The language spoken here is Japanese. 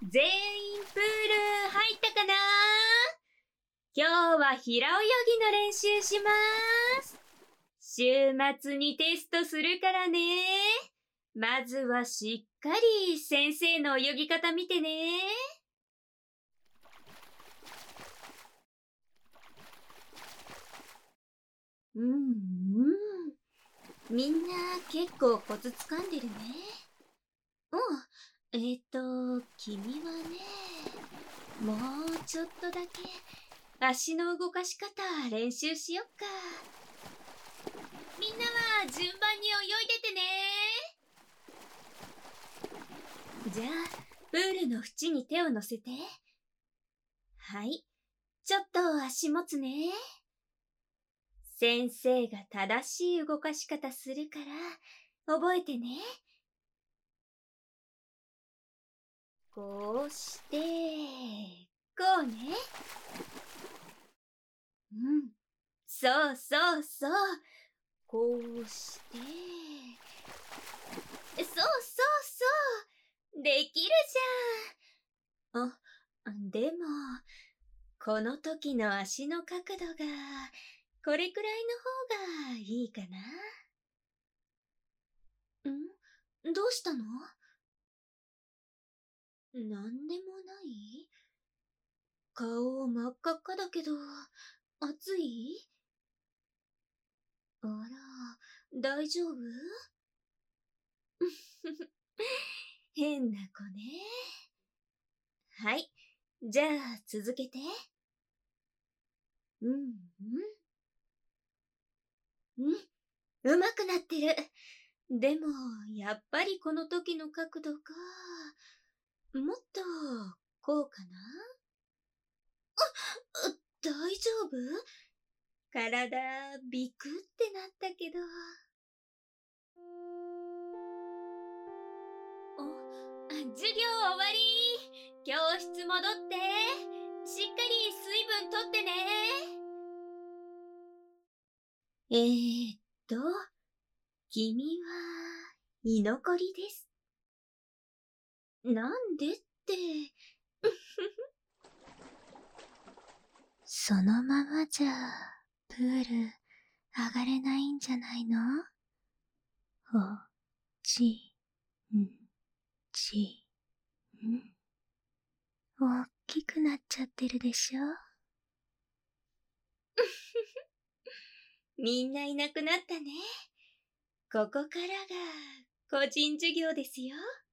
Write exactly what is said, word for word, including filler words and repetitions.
全員プール入ったかな？今日は平泳ぎの練習します。週末にテストするからね。まずはしっかり先生の泳ぎ方見てね。うんうん。みんな結構コツ掴んでるね。うん。えっと、君はね、もうちょっとだけ足の動かし方練習しよっか。みんなは順番に泳いでてね。じゃあ、プールの縁に手を乗せて。はい。ちょっと足持つね。先生が正しい動かし方するから、覚えてね。こうして、こうね。うん。そうそうそう。こうして。そうそうそう。できるじゃん。あ、でも、この時の足の角度が、これくらいの方がいいかな。ん？どうしたの？なんでもない？顔真っ赤っかだけど、暑い？あら、大丈夫？変な子ね。はい。じゃあ、続けて。うん、うん。うん。うまくなってる。でも、やっぱりこの時の角度が、もっと、こうかな？あ、大丈夫？体、ビクってなったけど。お、授業終わり。教室戻って。しっかり水分とってね。えーっと、君は、居残りです。なんでって。そのままじゃ、プール、上がれないんじゃないの？お、ち、ん、ち、ん。大きくなっちゃってるでしょ？みんないなくなったね。ここからが個人授業ですよ。